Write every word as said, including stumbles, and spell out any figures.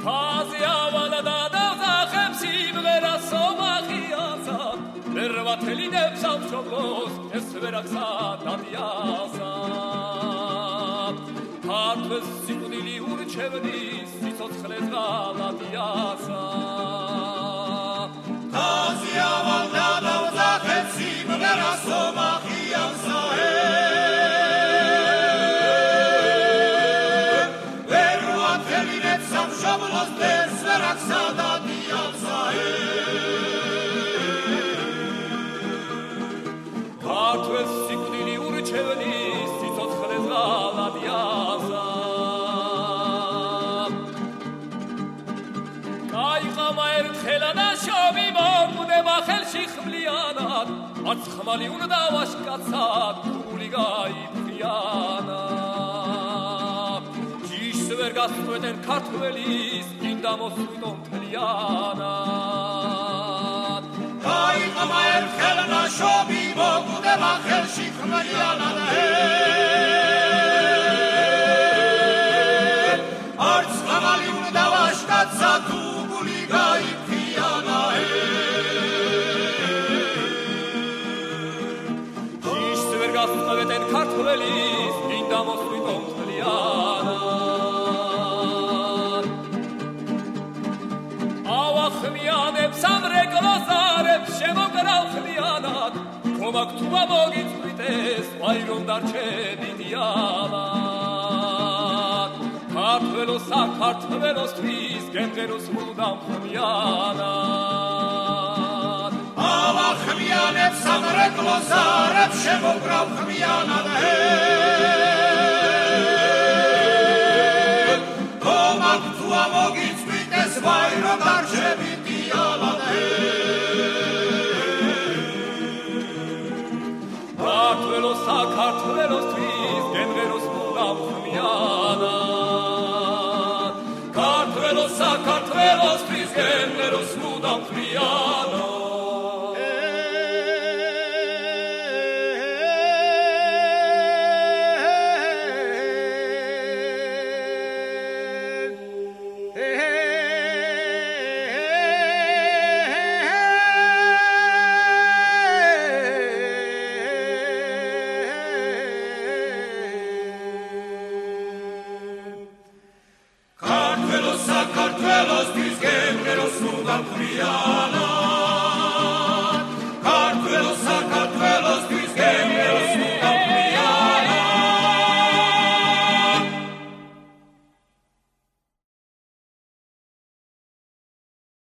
ხმალი უნდა ვაშკაცად გულიგაი ფრიანა ჯიშს ვერ გასწვეტენ ქართველის გინდა მოსვიდონ თლიანად გაიყამა ერთხელ ნაშობი მოგუდება ხელში ხმლიანად არც ხმალი უნდა ვაშკაცად გულიგაი ფრიანა გასწვეტენ ქართველის გინდა მოსვიდონ თლიანად ავახმიანებს სამრეკლოს არებს შემოგრავ ხლიანად ხომაკ თუ ამოგიწვიტეს ვაირონ დარჩები დიალად ქართველო საქართველოსთვის გემღეროს მუდამ ხმიანად ავახმიანებს სამრეკლოს არებს შემოგრავ ხმიანად ხომაკ თუ ამოგიწვიტეს ვაირონ დარჩები დიალად ქართველო საქართველოსთვის გემღეროს მუდამ ხმიანად ქართველო საქართველოსთვის გემღეროს მუდამ ხმიანად საქართველოს საქართველოსთვის გემღეროს მუდამ ხმიანად